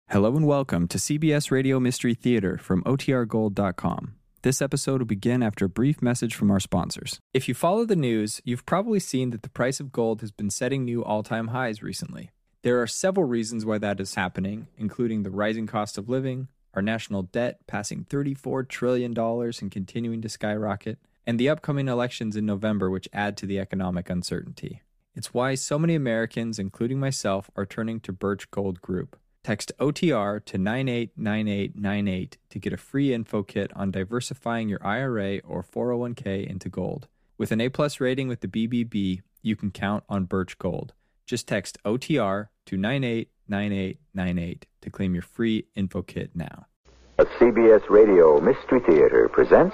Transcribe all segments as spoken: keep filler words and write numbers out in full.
Hello and welcome to C B S Radio Mystery Theater from O T R gold dot com. This episode will begin after a brief message from our sponsors. If you follow the news, you've probably seen that the price of gold has been setting new all-time highs recently. There are several reasons why that is happening, including the rising cost of living, our national debt passing thirty-four trillion dollars and continuing to skyrocket, and the upcoming elections in November which add to the economic uncertainty. It's why so many Americans, including myself, are turning to Birch Gold Group. Text O T R to nine eight nine eight nine eight to get a free info kit on diversifying your I R A or four oh one k into gold. With an A-plus rating with the B B B, you can count on Birch Gold. Just text O T R to nine eight nine eight nine eight to claim your free info kit now. A C B S Radio Mystery Theater presents...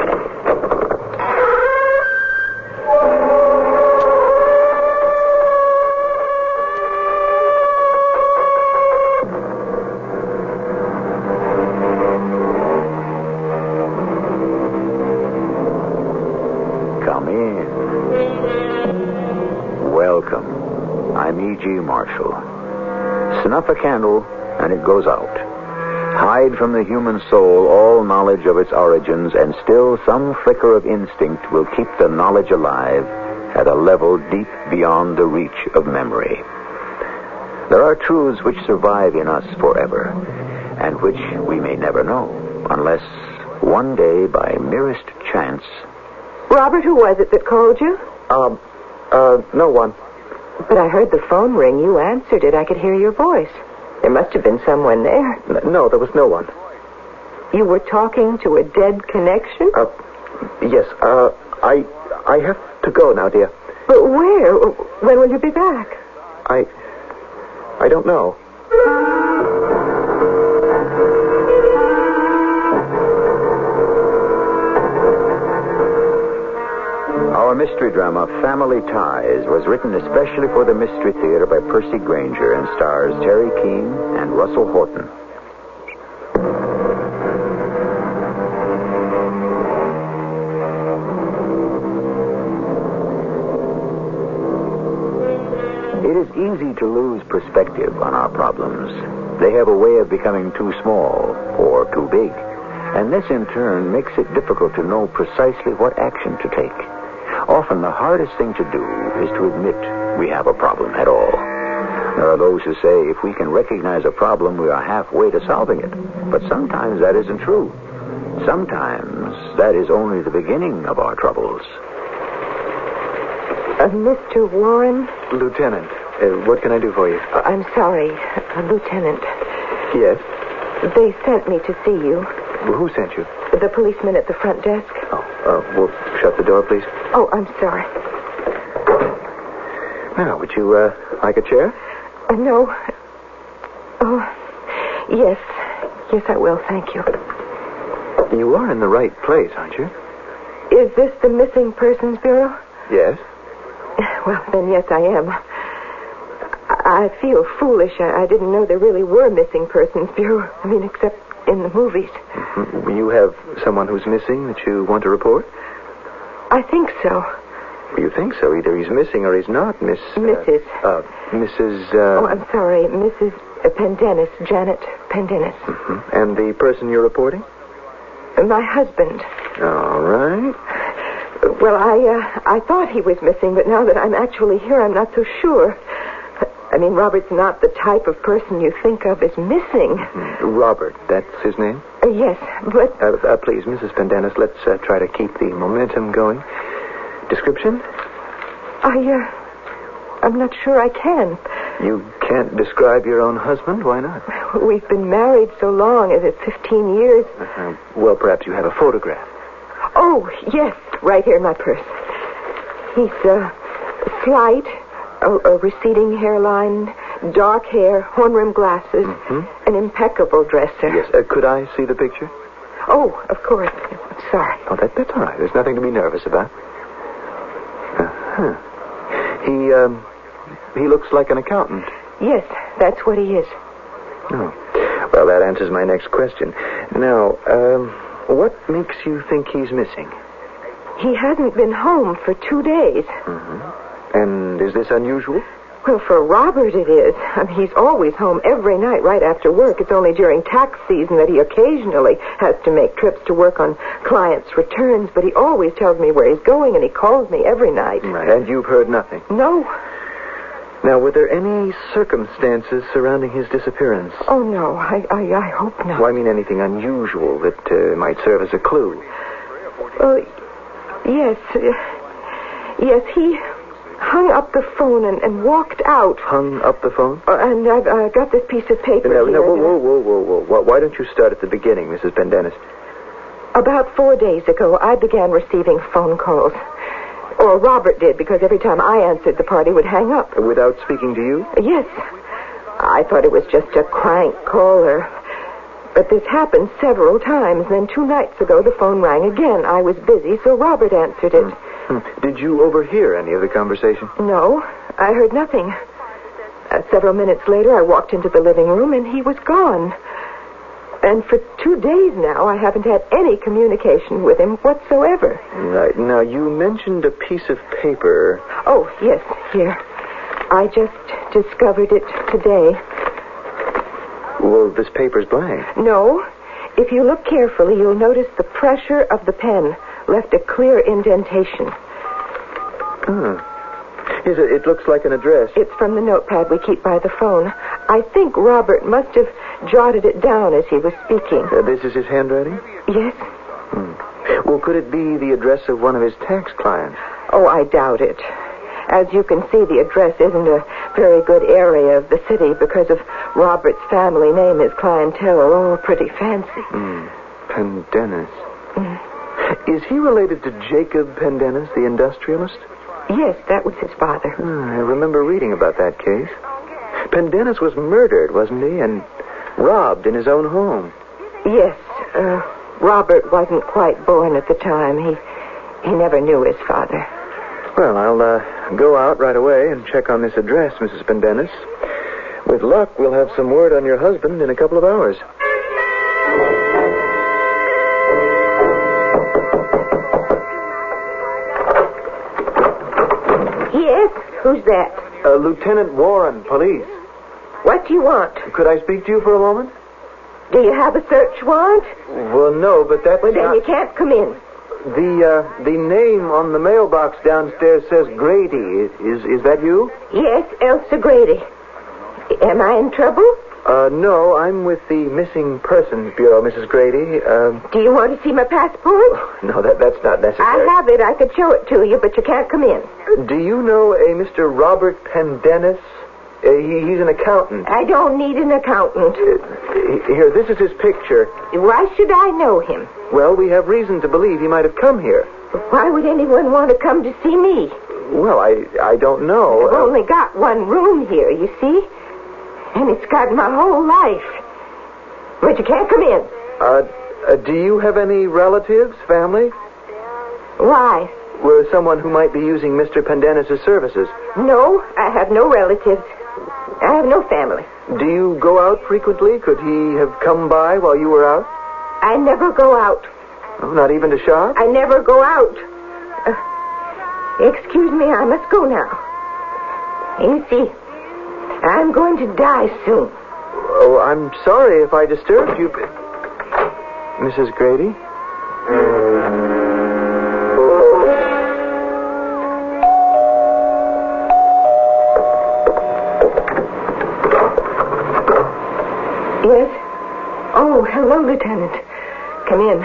Welcome. I'm E G. Marshall. Snuff a candle, and it goes out. Hide from the human soul all knowledge of its origins, and still some flicker of instinct will keep the knowledge alive at a level deep beyond the reach of memory. There are truths which survive in us forever, and which we may never know, unless one day, by merest chance... Robert, who was it that called you? Um, uh, no one. But I heard the phone ring. You answered it. I could hear your voice. There must have been someone there. N- no, there was no one. You were talking to a dead connection? Uh, yes, uh, I, I have to go now, dear. But where? When will you be back? I, I don't know. Our mystery drama, Family Ties, was written especially for the Mystery Theater by Percy Granger and stars Terry Keane and Russell Horton. It is easy to lose perspective on our problems. They have a way of becoming too small or too big, and this in turn makes it difficult to know precisely what action to take. Often the hardest thing to do is to admit we have a problem at all. There are those who say if we can recognize a problem, we are halfway to solving it. But sometimes that isn't true. Sometimes that is only the beginning of our troubles. Uh, Mister Warren? Lieutenant, uh, what can I do for you? Uh, I'm sorry, uh, Lieutenant. Yes? They sent me to see you. Well, who sent you? The policeman at the front desk. Oh, uh, well, shut the door, please. Oh, I'm sorry. Now, would you, uh, like a chair? Uh, no. Oh, yes. Yes, I will, thank you. You are in the right place, aren't you? Is this the Missing Persons Bureau? Yes. Well, then, yes, I am. I, I feel foolish. I, I didn't know there really were Missing Persons Bureau. I mean, except in the movies. Mm-hmm. You have someone who's missing that you want to report? I think so. You think so? Either he's missing or he's not, Miss... Missus Uh, uh Missus Uh... Oh, I'm sorry, Missus Pendennis, Janet Pendennis. Mm-hmm. And the person you're reporting? My husband. All right. Well, I, uh, I thought he was missing, but now that I'm actually here, I'm not so sure. I mean, Robert's not the type of person you think of as missing. Mm, Robert, that's his name? Uh, yes, but... Uh, uh, please, Missus Pendennis, let's uh, try to keep the momentum going. Description? I, uh... I'm not sure I can. You can't describe your own husband? Why not? We've been married so long, as it's fifteen years. Uh-huh. Well, perhaps you have a photograph. Oh, yes, right here in my purse. He's, uh, slight... A, a receding hairline, dark hair, horn-rimmed glasses, mm-hmm. an impeccable dresser. Yes. Uh, could I see the picture? Oh, of course. Sorry. Oh, that, that's all right. There's nothing to be nervous about. Uh-huh. He, um, he looks like an accountant. Yes, that's what he is. Oh. Well, that answers my next question. Now, um, what makes you think he's missing? He hasn't been home for two days. Mm-hmm. And is this unusual? Well, for Robert it is. I mean, he's always home every night right after work. It's only during tax season that he occasionally has to make trips to work on clients' returns, but he always tells me where he's going, and he calls me every night. Right. And you've heard nothing? No. Now, were there any circumstances surrounding his disappearance? Oh, no. I I, I hope not. Well, I mean anything unusual that uh, might serve as a clue. Uh, yes. Uh, yes, he hung up the phone and, and walked out. Hung up the phone? Uh, and I've uh, got this piece of paper No, here. no, whoa, whoa, whoa, whoa, whoa. Why don't you start at the beginning, Missus Pendennis? About four days ago, I began receiving phone calls. Or Robert did, because every time I answered, the party would hang up. Without speaking to you? Yes. I thought it was just a crank caller. But this happened several times. Then two nights ago, the phone rang again. I was busy, so Robert answered it. Hmm. Did you overhear any of the conversation? No, I heard nothing. Uh, several minutes later, I walked into the living room, and he was gone. And for two days now, I haven't had any communication with him whatsoever. Right. Now, you mentioned a piece of paper. Oh, yes, here. I just discovered it today. Well, this paper's blank. No. If you look carefully, you'll notice the pressure of the pen left a clear indentation. Hmm. Yes, it, it looks like an address. It's from the notepad we keep by the phone. I think Robert must have jotted it down as he was speaking. Uh, this is his handwriting? Yes. Hmm. Well, could it be the address of one of his tax clients? Oh, I doubt it. As you can see, the address isn't a very good area of the city because of Robert's family name. His clientele are all pretty fancy. Hmm. Pendennis. Mm. Is he related to Jacob Pendennis, the industrialist? Yes, that was his father. Hmm, I remember reading about that case. Pendennis was murdered, wasn't he? And robbed in his own home. Yes. Uh, Robert wasn't quite born at the time. He he never knew his father. Well, I'll uh, go out right away and check on this address, Missus Pendennis. With luck, we'll have some word on your husband in a couple of hours. Yes? Who's that? Uh, Lieutenant Warren, police. What do you want? Could I speak to you for a moment? Do you have a search warrant? Well, no, but that's Well, then not... you can't come in. The, uh, the name on the mailbox downstairs says Grady. Is, is that you? Yes, Elsa Grady. Am I in trouble? Uh, no, I'm with the Missing Persons Bureau, Missus Grady. Um, Do you want to see my passport? no, that, that's not necessary. I have it. I could show it to you, but you can't come in. Do you know a Mister Robert Pendennis? Uh, he, he's an accountant. I don't need an accountant. Uh, here, this is his picture. Why should I know him? Well, we have reason to believe he might have come here. Why would anyone want to come to see me? Well, I I don't know. I've Uh, only got one room here, you see? And it's got my whole life. But you can't come in. uh, uh, do you have any relatives, family? Why? Well, someone who might be using Mister Pendennis' services. No, I have no relatives. I have no family. Do you go out frequently? Could he have come by while you were out? I never go out. Oh, not even to shop? I never go out. Uh, excuse me, I must go now. You see, I'm going to die soon. Oh, I'm sorry if I disturbed you. Missus Grady? Yes? Oh, hello, Lieutenant. Come in.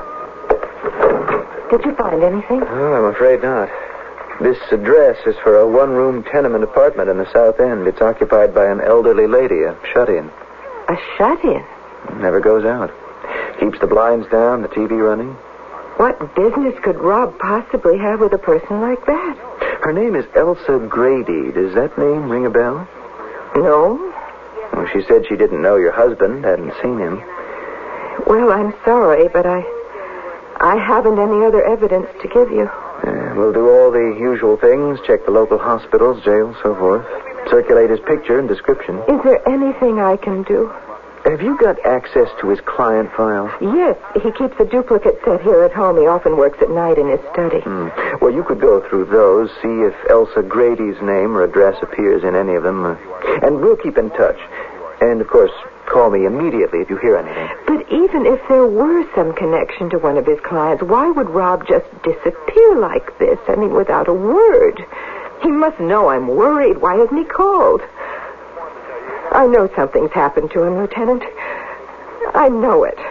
Did you find anything? Oh, I'm afraid not. This address is for a one-room tenement apartment in the South End. It's occupied by an elderly lady, a shut-in. A shut-in? Never goes out. Keeps the blinds down, the T V running. What business could Rob possibly have with a person like that? Her name is Elsa Grady. Does that name ring a bell? No. Well, she said she didn't know your husband, hadn't seen him. Well, I'm sorry, but I... I haven't any other evidence to give you. Uh, we'll do all the usual things, check the local hospitals, jails, so forth. Circulate his picture and description. Is there anything I can do? Have you got access to his client file? Yes, he keeps a duplicate set here at home. He often works at night in his study. Hmm. Well, you could go through those, see if Elsa Grady's name or address appears in any of them. Uh, and we'll keep in touch. And, of course, call me immediately if you hear anything. But even if there were some connection to one of his clients, why would Rob just disappear like this? I mean, without a word. He must know I'm worried. Why hasn't he called? I know something's happened to him, Lieutenant. I know it.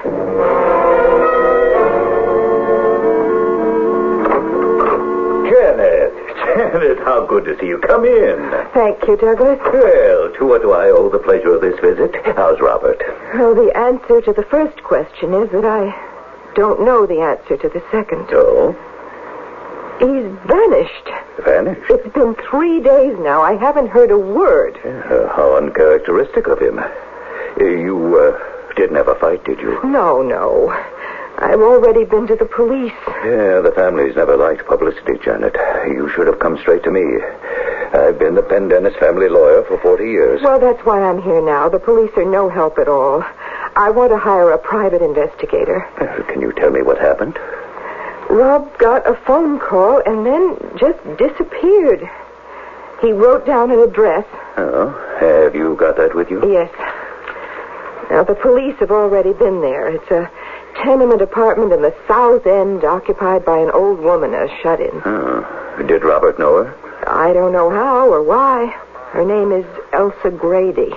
Janet, Janet, how good to see you. Come in. Thank you, Douglas. Well, to what do I owe the pleasure of this visit? How's Robert? Well, the answer to the first question is that I don't know the answer to the second. Oh? He's vanished. Vanished? It's been three days now. I haven't heard a word. Uh, how uncharacteristic of him. Uh, you uh, didn't have a fight, did you? No, no. I've already been to the police. Yeah, the family's never liked publicity, Janet. You should have come straight to me. I've been the Pendennis family lawyer for forty years. Well, that's why I'm here now. The police are no help at all. I want to hire a private investigator. Uh, can you tell me what happened? Rob got a phone call and then just disappeared. He wrote down an address. Oh, have you got that with you? Yes. Now, the police have already been there. It's a tenement apartment in the South End occupied by an old woman, a shut-in. Oh. Did Robert know her? I don't know how or why. Her name is Elsa Grady.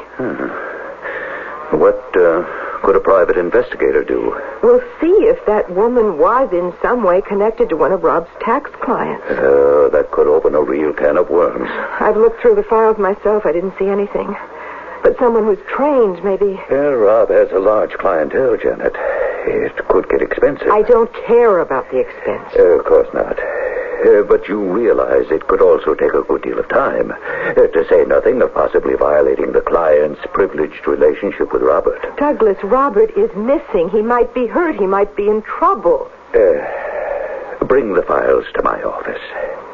Hmm. What, uh... could a private investigator do? We'll see if that woman was in some way connected to one of Rob's tax clients. Uh, that could open a real can of worms. I've looked through the files myself. I didn't see anything. But someone who's trained, maybe... Well, Rob has a large clientele, Janet. It could get expensive. I don't care about the expense. Uh, of course not. Uh, but you realize it could also take a good deal of time. Uh, to say nothing of possibly violating the client's privileged relationship with Robert. Douglas, Robert is missing. He might be hurt. He might be in trouble. Uh, bring the files to my office.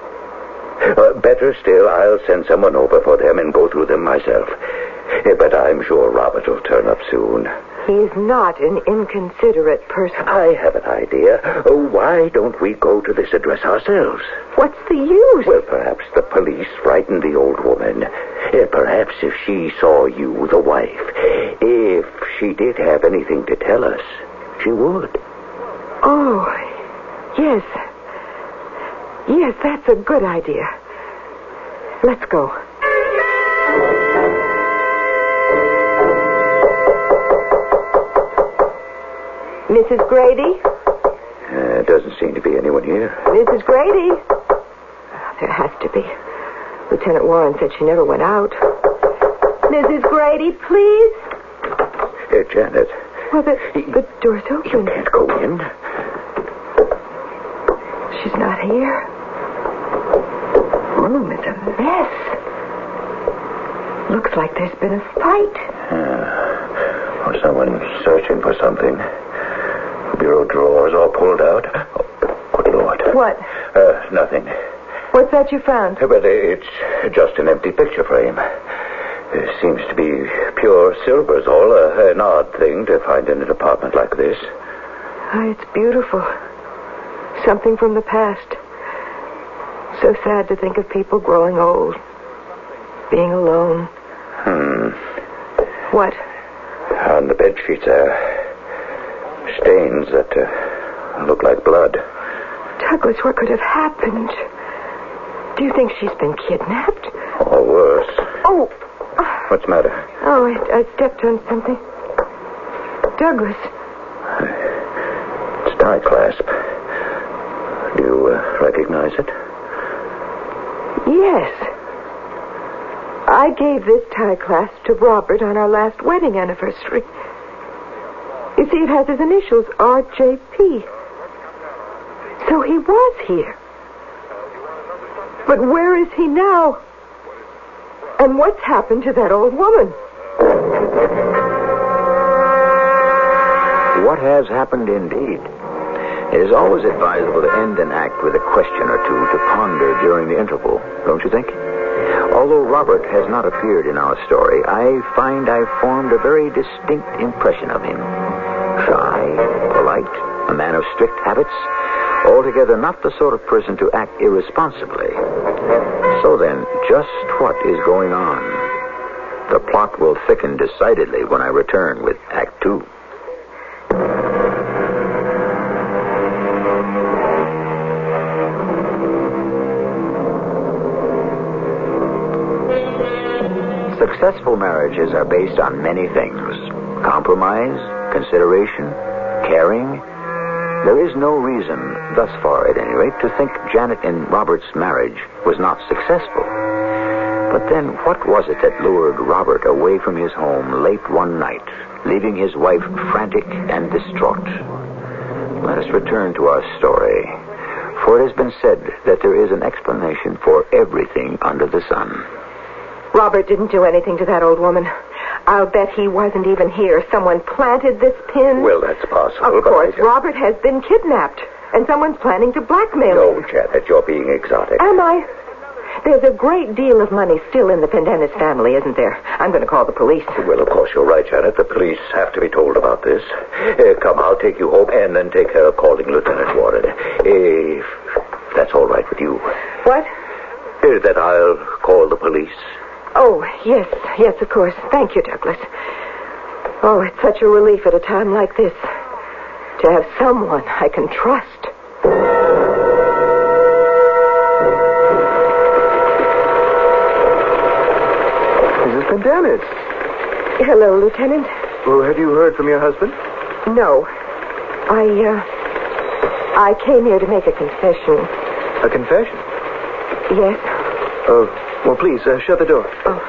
Uh, better still, I'll send someone over for them and go through them myself. Uh, but I'm sure Robert will turn up soon. He's not an inconsiderate person. I have an idea. Oh, why don't we go to this address ourselves? What's the use? Well, perhaps the police frightened the old woman. Uh, perhaps if she saw you, the wife, if she did have anything to tell us, she would. Oh, yes. Yes, that's a good idea. Let's go. Missus Grady? Uh, doesn't seem to be anyone here. Missus Grady? There has to be. Lieutenant Warren said she never went out. Missus Grady, please? Uh, Janet. Well, the, the door's open. You can't go in. She's not here. Room is a mess. Looks like there's been a fight. Uh, or someone searching for something. Bureau drawers all pulled out. Oh, good Lord. What? Uh, nothing. What's that you found? But it's just an empty picture frame. It seems to be pure silver's all. Uh, an odd thing to find in an apartment like this. Oh, it's beautiful. Something from the past. So sad to think of people growing old. Being alone. Hmm. What? On the bed sheets there. Stains that uh, look like blood. Douglas, what could have happened? Do you think she's been kidnapped? Or worse. Oh! What's the matter? Oh, I, I stepped on something. Douglas. It's tie clasp. Do you uh, recognize it? Yes. I gave this tie clasp to Robert on our last wedding anniversary. You see, it has his initials, R J P. So he was here. But where is he now? And what's happened to that old woman? What has happened indeed? It is always advisable to end an act with a question or two to ponder during the interval, don't you think? Although Robert has not appeared in our story, I find I've formed a very distinct impression of him. Shy, polite, a man of strict habits, altogether not the sort of person to act irresponsibly. So then, just what is going on? The plot will thicken decidedly when I return with Act Two. Successful marriages are based on many things. Compromise, consideration, caring. There is no reason, thus far at any rate, to think Janet and Robert's marriage was not successful. But then, what was it that lured Robert away from his home late one night, leaving his wife frantic and distraught? Let us return to our story, for it has been said that there is an explanation for everything under the sun. Robert didn't do anything to that old woman. I'll bet he wasn't even here. Someone planted this pin. Well, that's possible. Of course, I... Robert has been kidnapped, and someone's planning to blackmail no, him. No, Janet, you're being exotic. Am I? There's a great deal of money still in the Pendennis family, isn't there? I'm going to call the police. Well, of course, you're right, Janet. The police have to be told about this. Uh, come, I'll take you home and then take care of calling Lieutenant Warren. If that's all right with you. What? Uh, that I'll call the police. Oh, yes, yes, of course. Thank you, Douglas. Oh, it's such a relief at a time like this to have someone I can trust. Missus Pendennis. Hello, Lieutenant. Well, have you heard from your husband? No. I, uh, I came here to make a confession. A confession? Yes. Oh, well, please, uh, shut the door. Oh.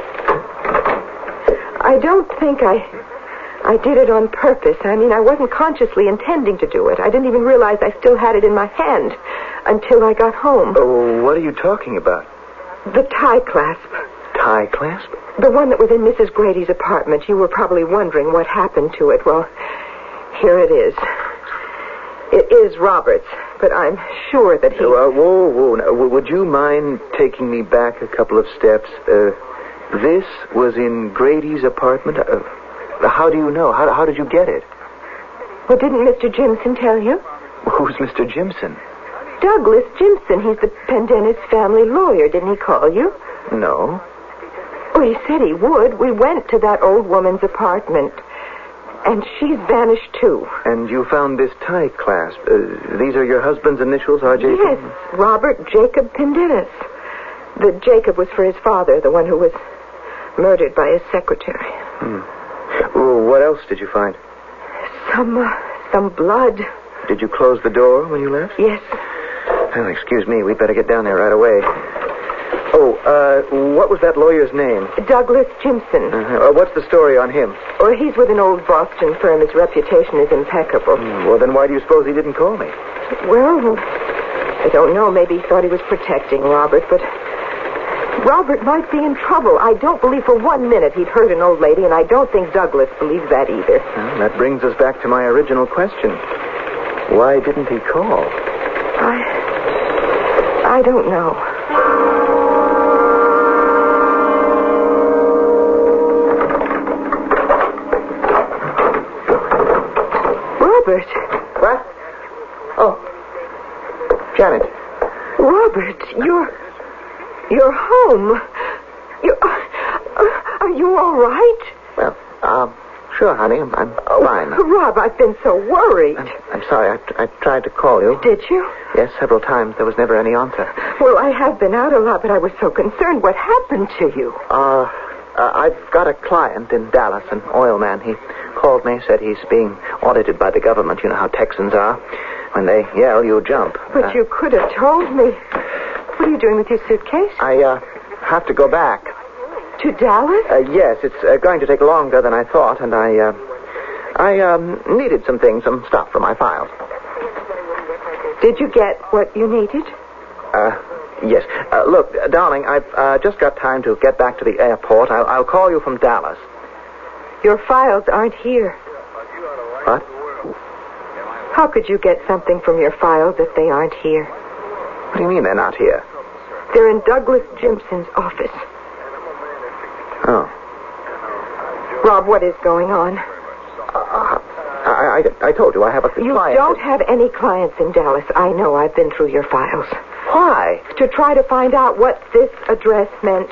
I don't think I... I did it on purpose. I mean, I wasn't consciously intending to do it. I didn't even realize I still had it in my hand until I got home. Oh, what are you talking about? The tie clasp. Tie clasp? The one that was in Missus Grady's apartment. You were probably wondering what happened to it. Well, here it is. It is Robert's, but I'm sure that he... Uh, whoa, whoa. Now, would you mind taking me back a couple of steps? Uh, this was in Grady's apartment? Uh, how do you know? How, how did you get it? Well, didn't Mister Jimson tell you? Who's Mister Jimson? Douglas Jimson. He's the Pendennis family lawyer. Didn't he call you? No. Well, he said he would. We went to that old woman's apartment. And she's vanished, too. And you found this tie clasp. Uh, these are your husband's initials, R J? Yes, Robert Jacob Pendennis. The Jacob was for his father, the one who was murdered by his secretary. Hmm. Well, what else did you find? Some, uh, some blood. Did you close the door when you left? Yes. Well, excuse me. We'd better get down there right away. Oh, uh, what was that lawyer's name? Douglas Jimson. Uh-huh. Uh, what's the story on him? Well, he's with an old Boston firm. His reputation is impeccable. Mm, well, then why do you suppose he didn't call me? Well, I don't know. Maybe he thought he was protecting Robert, but Robert might be in trouble. I don't believe for one minute he'd hurt an old lady, and I don't think Douglas believes that either. Well, that brings us back to my original question. Why didn't he call? I... I don't know. Robert. What? Oh. Janet. Robert, you're... You're home. You... Uh, are you all right? Well, um, sure, honey. I'm, I'm oh, fine. Rob, I've been so worried. I'm, I'm sorry. I, I tried to call you. Did you? Yes, several times. There was never any answer. Well, I have been out a lot, but I was so concerned. What happened to you? Uh, uh I've got a client in Dallas, an oil man. He called me, said he's being audited by the government. You know how Texans are. When they yell, you jump. But uh, you could have told me. What are you doing with your suitcase? I, uh, have to go back. To Dallas? Uh, yes, it's uh, going to take longer than I thought, and I, uh, I, um, needed some things, some stuff for my files. Did you get what you needed? Uh, yes. Uh, look, uh, darling, I've, uh, just got time to get back to the airport. I'll, I'll call you from Dallas. Your files aren't here. What? How could you get something from your files if they aren't here? What do you mean they're not here? They're in Douglas Jimson's office. Oh. Rob, what is going on? Uh, I, I, I told you I have a You client. don't have any clients in Dallas. I know. I've been through your files. Why? To try to find out what this address meant.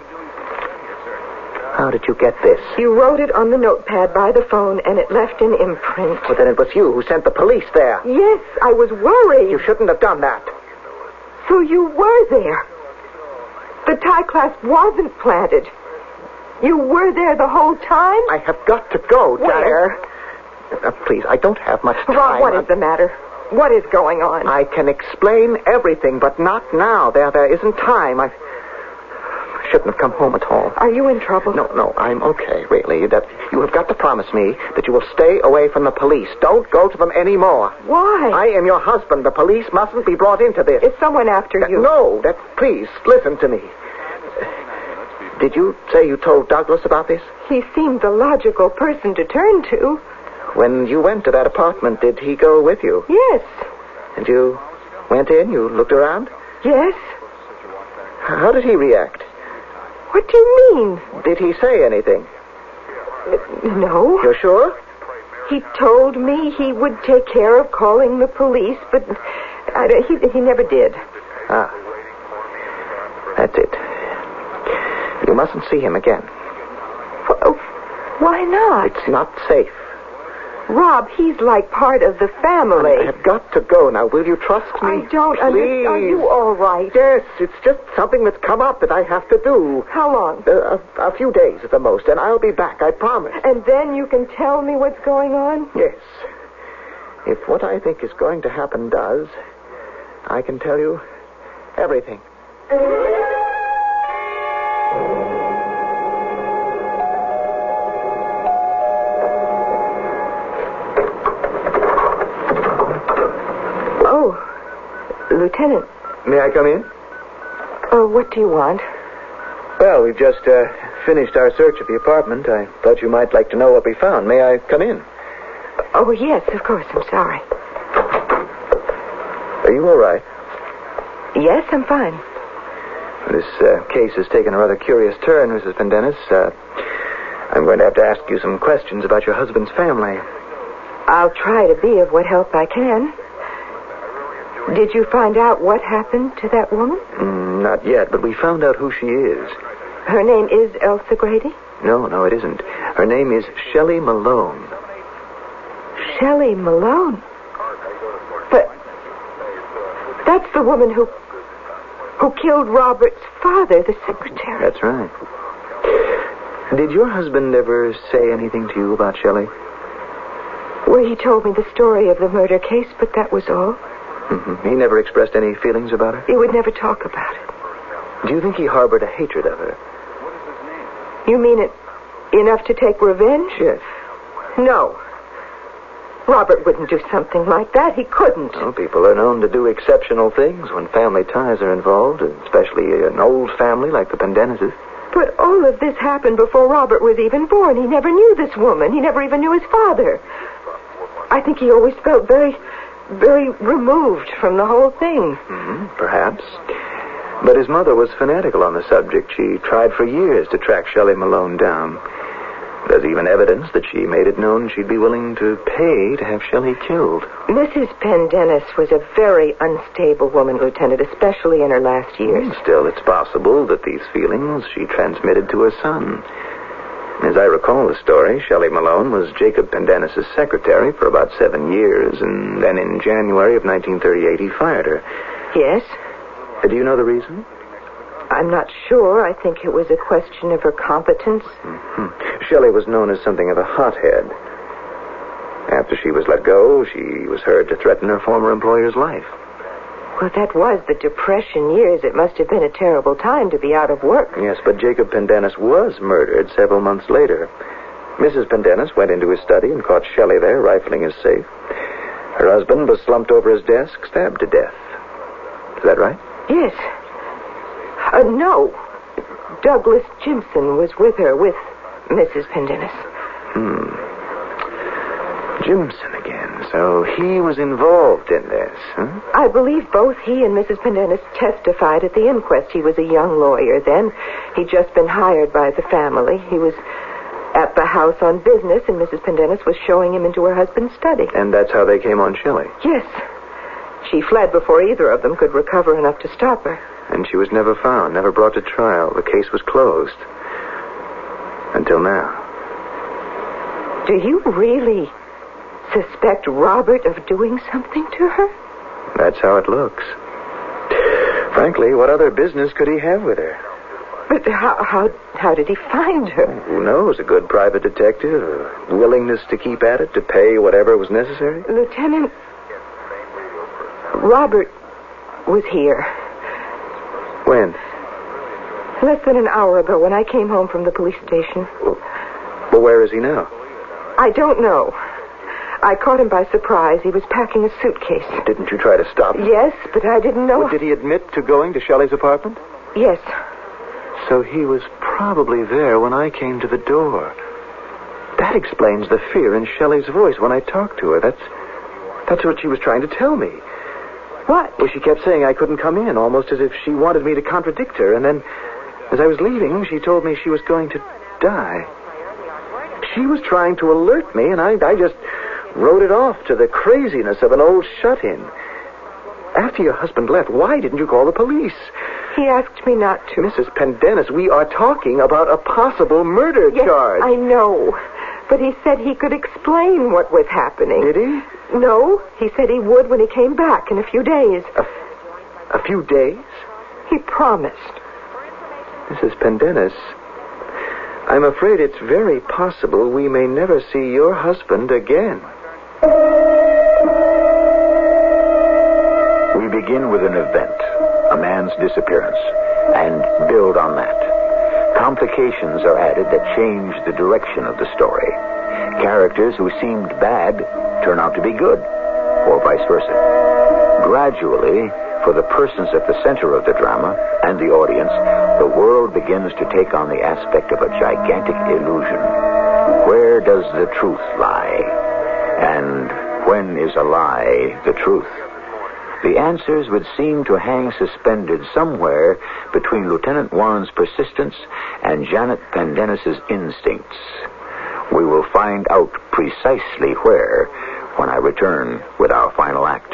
How did you get this? You wrote it on the notepad by the phone, and it left an imprint. But then it was you who sent the police there. Yes, I was worried. You shouldn't have done that. So you were there. The tie clasp wasn't planted. You were there the whole time? I have got to go, Janet. Where? Uh, please, I don't have much time. Rob, what is the matter? What is going on? I can explain everything, but not now. There, there isn't time. I shouldn't have come home at all. Are you in trouble? No, no, I'm okay, really. That you have got to promise me that you will stay away from the police. Don't go to them anymore. Why? I am your husband. The police mustn't be brought into this. Is someone after That- you? No, that please listen to me. Did you say you told Douglas about this? He seemed the logical person to turn to. When you went to that apartment, did he go with you? Yes. And you went in? You looked around? Yes. How did he react? What do you mean? Did he say anything? No. You're sure? He told me he would take care of calling the police, but I, don't- he, he never did. Ah. That's it. You mustn't see him again. Wh- Why not? It's not safe. Rob, he's like part of the family. I have got to go now. Will you trust me? I don't Please. understand. Are you all right? Yes, it's just something that's come up that I have to do. How long? Uh, a, a few days at the most, and I'll be back, I promise. And then you can tell me what's going on? Yes. If what I think is going to happen does, I can tell you everything. Oh, Lieutenant. May I come in? Oh, what do you want? Well, we've just uh, finished our search of the apartment. I thought you might like to know what we found. May I come in? Oh, yes, of course. I'm sorry. Are you all right? Yes, I'm fine. This uh, case has taken a rather curious turn, Missus Pendennis. Uh, I'm going to have to ask you some questions about your husband's family. I'll try to be of what help I can. Did you find out what happened to that woman? Mm, not yet, but we found out who she is. Her name is Elsa Grady? No, no, it isn't. Her name is Shelley Malone. Shelley Malone? But that's the woman who who killed Robert's father, the secretary. That's right. Did your husband ever say anything to you about Shelley? Well, he told me the story of the murder case, but that was all. Mm-hmm. He never expressed any feelings about her? He would never talk about it. Do you think he harbored a hatred of her? You mean it enough to take revenge? Yes. No. Robert wouldn't do something like that. He couldn't. Well, people are known to do exceptional things when family ties are involved, especially an old family like the Pendennises. But all of this happened before Robert was even born. He never knew this woman. He never even knew his father. I think he always felt very, very removed from the whole thing. Mm-hmm, perhaps. But his mother was fanatical on the subject. She tried for years to track Shelley Malone down. There's even evidence that she made it known she'd be willing to pay to have Shelley killed. Missus Pendennis was a very unstable woman, Lieutenant, especially in her last years. Still, it's possible that these feelings she transmitted to her son. As I recall the story, Shelley Malone was Jacob Pendennis' secretary for about seven years, and then in January of nineteen thirty-eight, he fired her. Yes? Uh, Do you know the reason? I'm not sure. I think it was a question of her competence. Mm-hmm. Shelley was known as something of a hothead. After she was let go, she was heard to threaten her former employer's life. Well, that was the Depression years. It must have been a terrible time to be out of work. Yes, but Jacob Pendennis was murdered several months later. Missus Pendennis went into his study and caught Shelley there rifling his safe. Her husband was slumped over his desk, stabbed to death. Is that right? Yes. Uh, no. Douglas Jimson was with her, with Missus Pendennis. Hmm. Jimson again. So he was involved in this, huh? I believe both he and Missus Pendennis testified at the inquest. He was a young lawyer then. He'd just been hired by the family. He was at the house on business, and Missus Pendennis was showing him into her husband's study. And that's how they came on Shelley? Yes. She fled before either of them could recover enough to stop her. And she was never found, never brought to trial. The case was closed. Until now. Do you really suspect Robert of doing something to her? That's how it looks. Frankly, what other business could he have with her? But how how how did he find her? Who knows? A good private detective, a willingness to keep at it, to pay whatever was necessary. Lieutenant, Robert was here. When? Less than an hour ago, when I came home from the police station. Well, well, where is he now? I don't know. I caught him by surprise. He was packing a suitcase. Didn't you try to stop him? Yes, but I didn't know. Well, did he admit to going to Shelley's apartment? Yes. So he was probably there when I came to the door. That explains the fear in Shelley's voice when I talked to her. That's that's what she was trying to tell me. What? Well, she kept saying I couldn't come in, almost as if she wanted me to contradict her. And then, as I was leaving, she told me she was going to die. She was trying to alert me, and I, I just wrote it off to the craziness of an old shut-in. After your husband left, why didn't you call the police? He asked me not to. Missus Pendennis, we are talking about a possible murder yes, charge. I know. But he said he could explain what was happening. Did he? No, he said he would when he came back in a few days. A, a few days? He promised. Missus Pendennis, I'm afraid it's very possible we may never see your husband again. We begin with an event, a man's disappearance, and build on that. Complications are added that change the direction of the story. Characters who seemed bad turn out to be good, or vice versa. Gradually, for the persons at the center of the drama and the audience, the world begins to take on the aspect of a gigantic illusion. Where does the truth lie? And when is a lie the truth? The answers would seem to hang suspended somewhere between Lieutenant Warren's persistence and Janet Pendennis's instincts. We will find out precisely where when I return with our final act.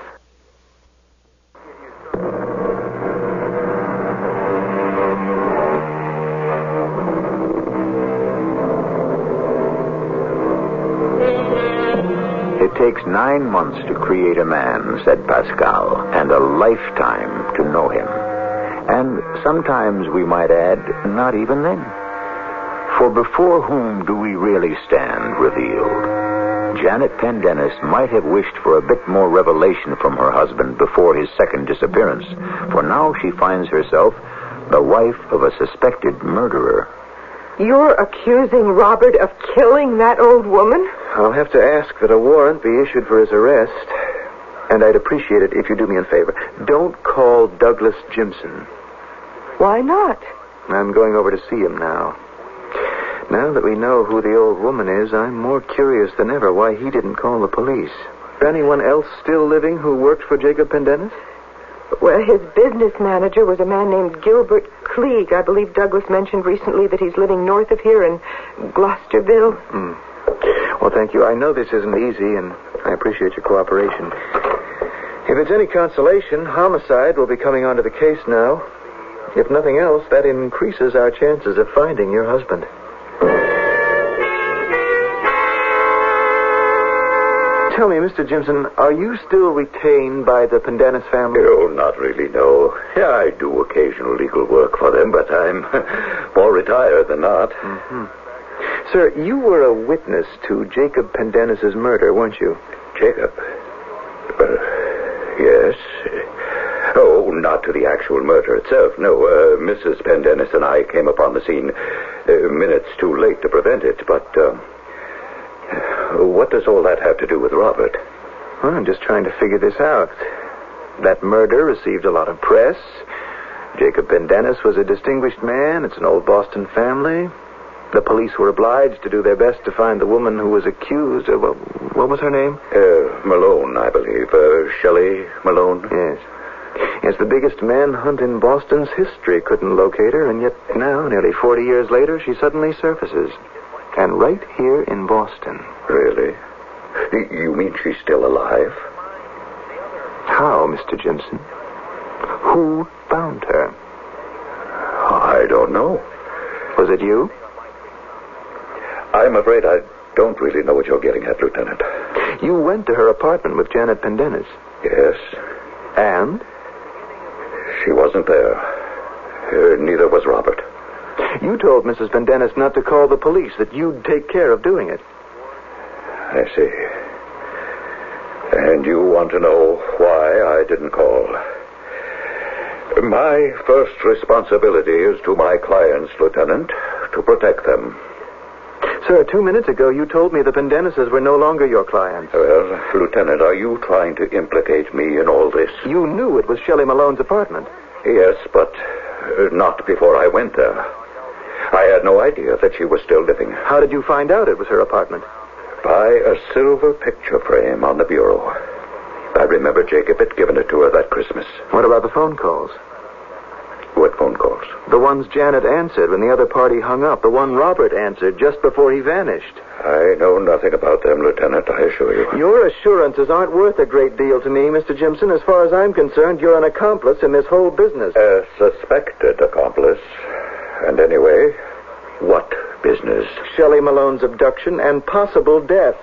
It takes nine months to create a man, said Pascal, and a lifetime to know him. And sometimes, we might add, not even then. For before whom do we really stand revealed? Janet Pendennis might have wished for a bit more revelation from her husband before his second disappearance, for now she finds herself the wife of a suspected murderer. You're accusing Robert of killing that old woman? I'll have to ask that a warrant be issued for his arrest. And I'd appreciate it if you do me a favor. Don't call Douglas Jimson. Why not? I'm going over to see him now. Now that we know who the old woman is, I'm more curious than ever why he didn't call the police. Anyone else still living who worked for Jacob Pendennis? Well, his business manager was a man named Gilbert Klieg. I believe Douglas mentioned recently that he's living north of here in Gloucesterville. Mm. Well, thank you. I know this isn't easy, and I appreciate your cooperation. If it's any consolation, homicide will be coming onto the case now. If nothing else, that increases our chances of finding your husband. Tell me, Mister Jimson, are you still retained by the Pendennis family? Oh, not really, no. Yeah, I do occasional legal work for them, but I'm more retired than not. Mm-hmm. Sir, you were a witness to Jacob Pendennis's murder, weren't you? Jacob? Uh, yes. Oh, not to the actual murder itself, no. Uh, Missus Pendennis and I came upon the scene uh, minutes too late to prevent it, but... Uh, what does all that have to do with Robert? Well, I'm just trying to figure this out. That murder received a lot of press. Jacob Pendennis was a distinguished man. It's an old Boston family. The police were obliged to do their best to find the woman who was accused of... What, what was her name? Uh, Malone, I believe. Uh, Shelley Malone? Yes. Yes, the biggest manhunt in Boston's history couldn't locate her, and yet now, nearly forty years later, she suddenly surfaces. And right here in Boston. Really? You mean she's still alive? How, Mister Jimson? Who found her? I don't know. Was it you? I'm afraid I don't really know what you're getting at, Lieutenant. You went to her apartment with Janet Pendennis. Yes. And? She wasn't there. Uh, neither was Robert. You told Missus Pendennis not to call the police, that you'd take care of doing it. I see. And you want to know why I didn't call? My first responsibility is to my clients, Lieutenant, to protect them. Sir, two minutes ago you told me the Pendennises were no longer your clients. Well, Lieutenant, are you trying to implicate me in all this? You knew it was Shelley Malone's apartment. Yes, but uh, not before I went there. I had no idea that she was still living. How did you find out it was her apartment? By a silver picture frame on the bureau. I remember Jacob had given it to her that Christmas. What about the phone calls? What phone calls? The ones Janet answered when the other party hung up. The one Robert answered just before he vanished. I know nothing about them, Lieutenant, I assure you. Your assurances aren't worth a great deal to me, Mister Jimson. As far as I'm concerned, you're an accomplice in this whole business. A suspected accomplice. And anyway, what business? Shelley Malone's abduction and possible death.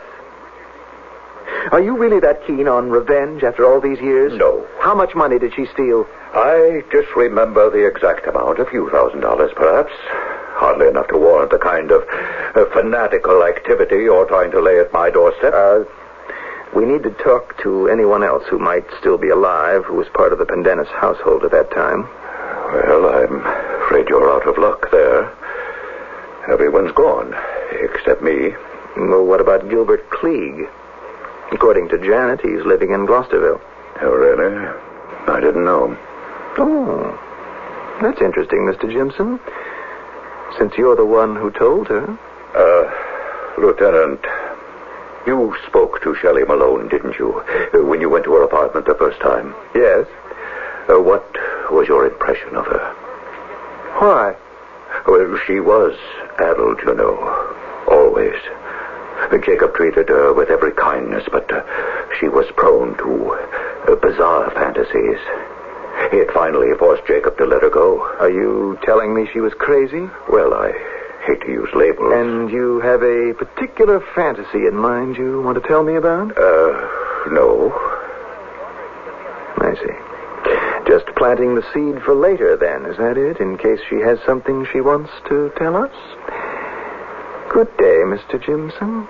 Are you really that keen on revenge after all these years? No. How much money did she steal? I just remember the exact amount, a few thousand dollars perhaps. Hardly enough to warrant the kind of uh, fanatical activity you're trying to lay at my doorstep. Uh, we need to talk to anyone else who might still be alive, who was part of the Pendennis household at that time. Well, I'm afraid you're out of luck there. Everyone's gone, except me. Well, what about Gilbert Klieg? According to Janet, he's living in Gloucesterville. Oh, really? I didn't know. Oh, that's interesting, Mister Jimson. Since you're the one who told her. Uh, Lieutenant, you spoke to Shelley Malone, didn't you, when you went to her apartment the first time? Yes. Uh, what was your impression of her? Why? Well, she was addled, you know. Always. Jacob treated her with every kindness, but uh, she was prone to uh, bizarre fantasies. He had finally forced Jacob to let her go. Are you telling me she was crazy? Well, I hate to use labels. And you have a particular fantasy in mind you want to tell me about? Uh, no. I see. Just planting the seed for later, then, is that it? In case she has something she wants to tell us? Good day, Mister Jimson.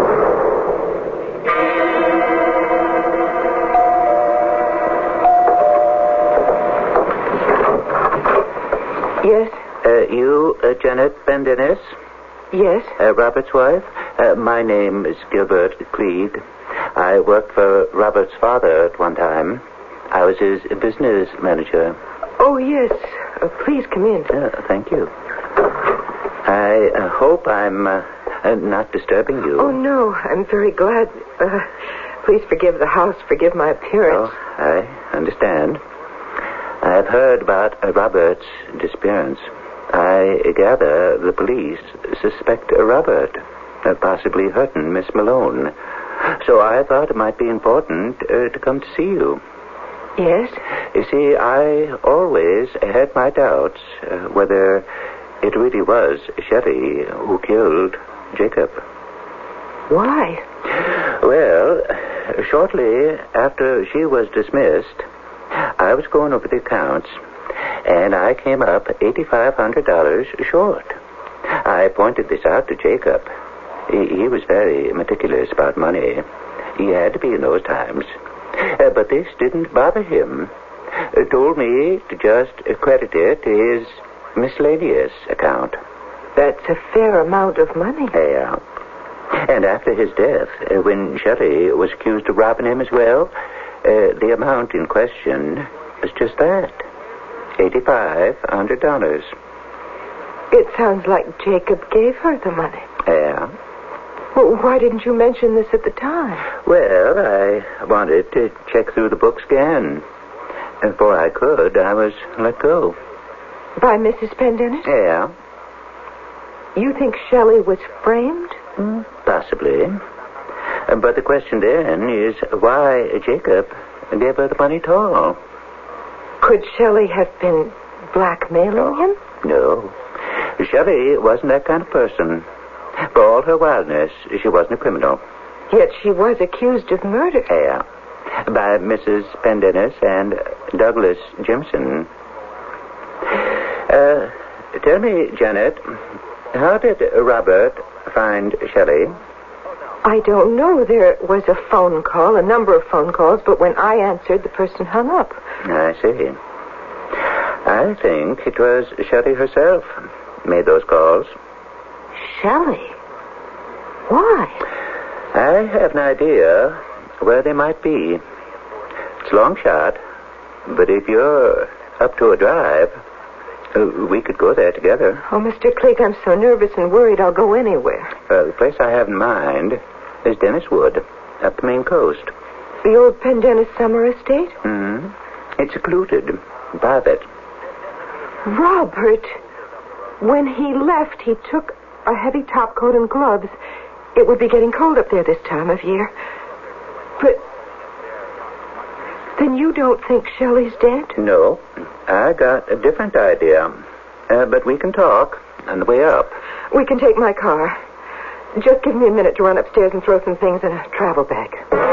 Yes? Uh, you, uh, Janet Pendennis? Yes? Uh, Robert's wife? Uh, my name is Gilbert Klieg. I worked for Robert's father at one time. I was his business manager. Oh, yes. Uh, please come in. Uh, thank you. I uh, hope I'm uh, uh, not disturbing you. Oh, no. I'm very glad. Uh, please forgive the house. Forgive my appearance. Oh, I understand. I've heard about uh, Robert's disappearance. I gather the police suspect uh, Robert of possibly hurting Miss Malone. So I thought it might be important uh, to come to see you. Yes? You see, I always had my doubts uh, whether it really was Shelley who killed Jacob. Why? Well, shortly after she was dismissed, I was going over the accounts, and I came up eight thousand five hundred dollars short. I pointed this out to Jacob. He, he was very meticulous about money. He had to be in those times. Uh, but this didn't bother him. Uh, told me to just credit it to his miscellaneous account. That's a fair amount of money. Yeah. And after his death, uh, when Shelley was accused of robbing him as well, uh, the amount in question was just that. eight thousand five hundred dollars. It sounds like Jacob gave her the money. Yeah. Well, why didn't you mention this at the time? Well, I wanted to check through the books again. And before I could, I was let go. By Missus Pendennis? Yeah. You think Shelley was framed? Mm, possibly. Uh, But the question then is why Jacob gave her the money at all. Could Shelley have been blackmailing him? No. Shelley wasn't that kind of person. For all her wildness, she wasn't a criminal. Yet she was accused of murder. Yeah. By Missus Pendennis and Douglas Jimson. Uh, tell me, Janet, how did Robert find Shelley? I don't know. There was a phone call, a number of phone calls, but when I answered, the person hung up. I see. I think it was Shelley herself made those calls. Shelley? Why? I have an idea where they might be. It's a long shot, but if you're up to a drive, uh, we could go there together. Oh, Mister Cleek, I'm so nervous and worried I'll go anywhere. Uh, the place I have in mind is Dennis Wood, up the Maine coast. The old Pendennis summer estate? Hmm. It's secluded, private. Robert, when he left, he took a heavy topcoat and gloves. It would be getting cold up there this time of year. But then you don't think Shelley's dead? No, I got a different idea. Uh, but we can talk on the way up. We can take my car. Just give me a minute to run upstairs and throw some things in a travel bag.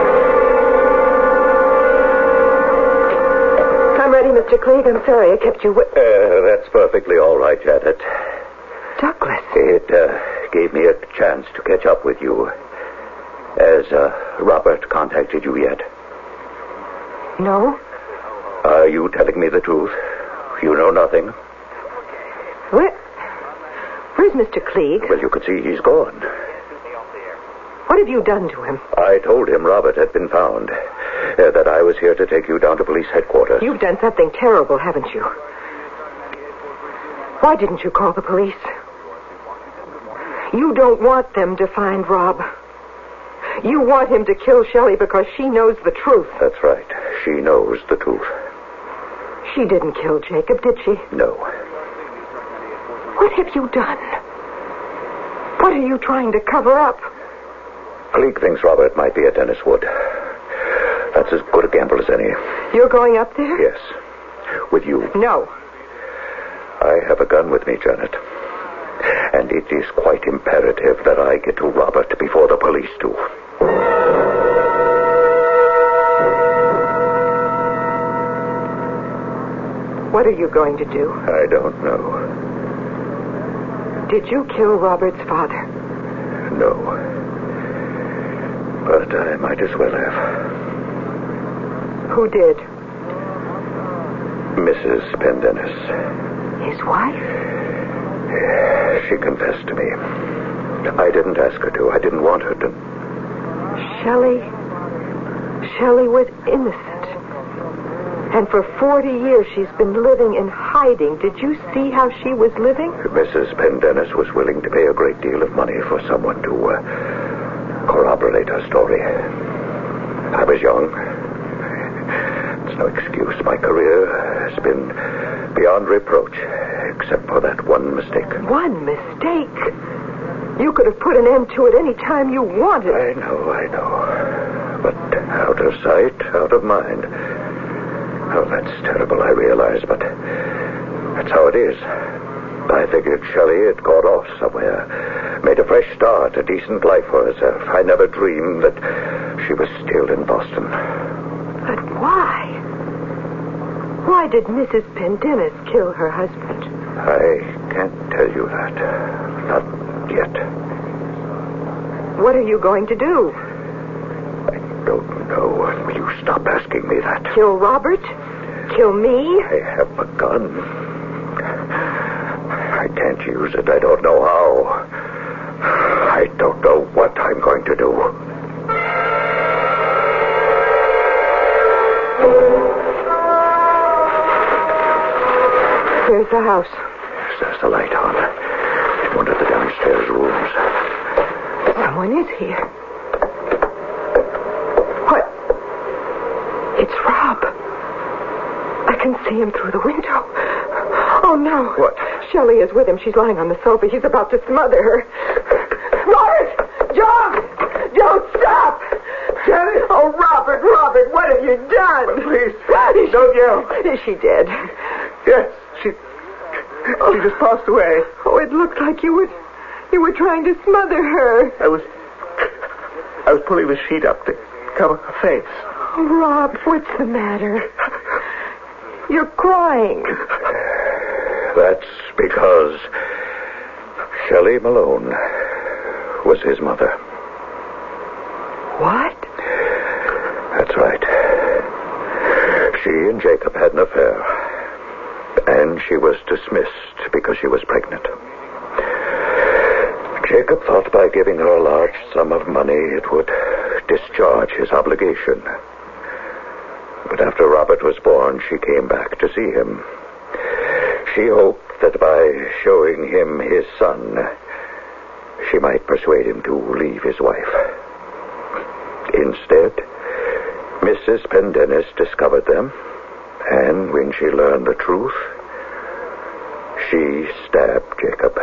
I'm ready, Mister Cleek. I'm sorry I kept you wait. Uh, that's perfectly all right, Janet. Douglas. It uh, gave me a chance to catch up with you. Has uh, Robert contacted you yet? No? Are you telling me the truth? You know nothing? Where? Where's Mister Cleek? Well, you can see he's gone. What have you done to him? I told him Robert had been found. Uh, that I was here to take you down to police headquarters. You've done something terrible, haven't you? Why didn't you call the police? You don't want them to find Rob. You want him to kill Shelley because she knows the truth. That's right. She knows the truth. She didn't kill Jacob, did she? No. What have you done? What are you trying to cover up? Cleek thinks Robert might be at Dennis Wood. That's as good a gamble as any. You're going up there? Yes. With you. No. I have a gun with me, Janet. And it is quite imperative that I get to Robert before the police do. What are you going to do? I don't know. Did you kill Robert's father? No. But I might as well have. Who did? Missus Pendennis. His wife? She confessed to me. I didn't ask her to. I didn't want her to. Shelley... Shelley was innocent. And for forty years she's been living in hiding. Did you see how she was living? Missus Pendennis was willing to pay a great deal of money for someone to uh, corroborate her story. I was young. It's no excuse. My career has been beyond reproach, except for that one mistake. One mistake? You could have put an end to it any time you wanted. I know, I know. But out of sight, out of mind. Oh, that's terrible, I realize, but that's how it is. I figured Shelley had got off somewhere, made a fresh start, a decent life for herself. I never dreamed that she was still in Boston. But why? Why did Missus Pendennis kill her husband? I can't tell you that. Not yet. What are you going to do? I don't know. Will you stop asking me that? Kill Robert? Kill me? I have a gun. I can't use it. I don't know how. I don't know what I'm going to do. Where's the house? There's the light on. one of the downstairs rooms. Someone is here. What? It's Rob. I can see him through the window. Oh, no. What? Shelley is with him. She's lying on the sofa. He's about to smother her. Robert! John! Don't stop! Janet! Oh, Robert, Robert, what have you done? Please, Is don't yell. She, is she dead? Yes, she... She just passed away. Oh, it looked like you were... You were trying to smother her. I was... I was pulling the sheet up to cover her face. Oh, Rob, what's the matter? You're crying. That's because Shelley Malone was his mother. What? That's right. She and Jacob had an affair, and she was dismissed because she was pregnant. Jacob thought by giving her a large sum of money it would discharge his obligation. But after Robert was born, she came back to see him. She hoped that by showing him his son, she might persuade him to leave his wife. Instead, Missus Pendennis discovered them, and when she learned the truth, she stabbed Jacob.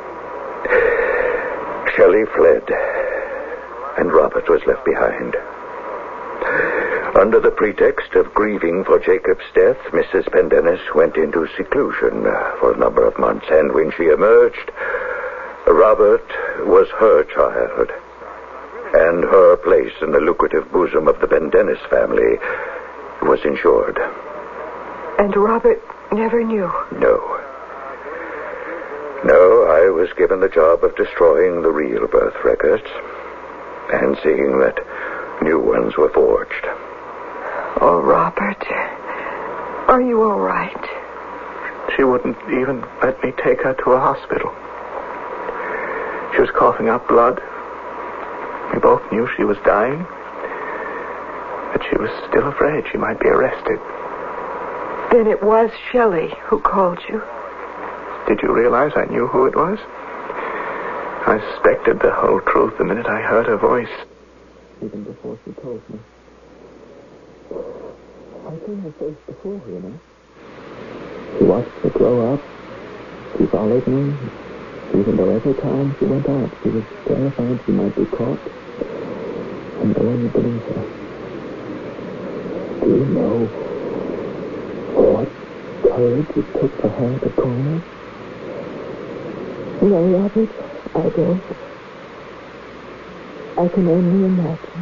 Shelley fled, and Robert was left behind. Under the pretext of grieving for Jacob's death, Missus Pendennis went into seclusion for a number of months, and when she emerged, Robert was her child, and her place in the lucrative bosom of the Pendennis family was insured. And Robert never knew? No. No, I was given the job of destroying the real birth records and seeing that new ones were forged. Oh, Robert, are you all right? She wouldn't even let me take her to a hospital. She was coughing up blood. We both knew she was dying, but she was still afraid she might be arrested. Then it was Shelley who called you. Did you realize I knew who it was? I suspected the whole truth the minute I heard her voice. Even before she told me. I seen her face before, you know. She watched me grow up. She followed me. Even though every time she went out, she was terrified she might be caught. And no one would believe her. Do you know what courage it took for her to call me? No, Robert, I don't. I can only imagine.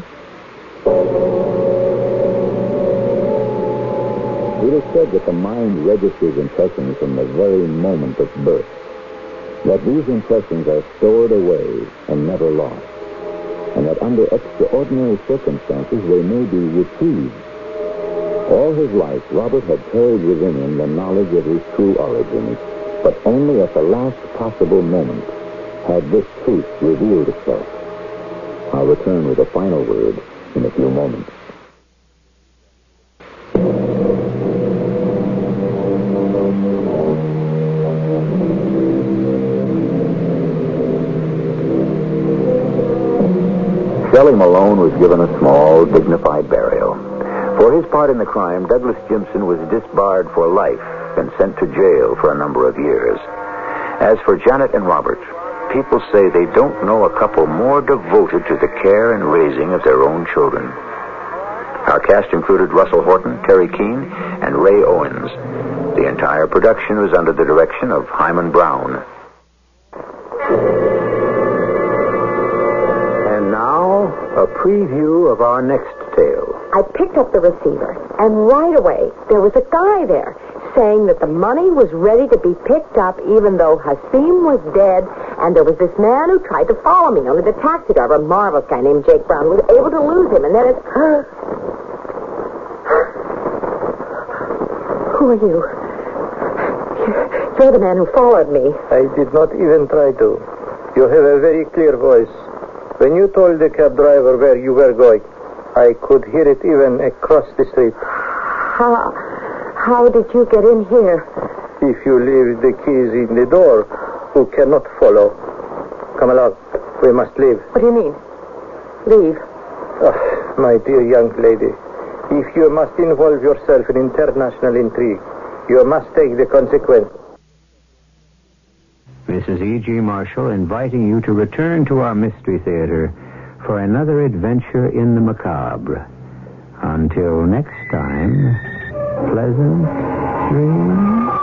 It is said that the mind registers impressions from the very moment of birth. That these impressions are stored away and never lost. And that under extraordinary circumstances they may be retrieved. All his life, Robert had carried within him the knowledge of his true origins, but only at the last possible moment had this truth revealed itself. I'll return with a final word in a few moments. Shelley Malone was given a small, dignified burial. For his part in the crime, Douglas Jimson was disbarred for life and sent to jail for a number of years. As for Janet and Robert, people say they don't know a couple more devoted to the care and raising of their own children. Our cast included Russell Horton, Terry Keane, and Ray Owens. The entire production was under the direction of Hyman Brown. And now, a preview of our next tale. I picked up the receiver, and right away, there was a guy there saying that the money was ready to be picked up even though Hasim was dead, and there was this man who tried to follow me, only the taxi driver, a marvelous guy named Jake Brown, was able to lose him, and then it... Who are you? You're the man who followed me. I did not even try to. You have a very clear voice. When you told the cab driver where you were going, I could hear it even across the street. How, how did you get in here? If you leave the keys in the door, who cannot follow. Come along. We must leave. What do you mean? Leave? Oh, my dear young lady, if you must involve yourself in international intrigue, you must take the consequence. Missus E G. Marshall inviting you to return to our Mystery Theater for another adventure in the macabre. Until next time, pleasant dreams.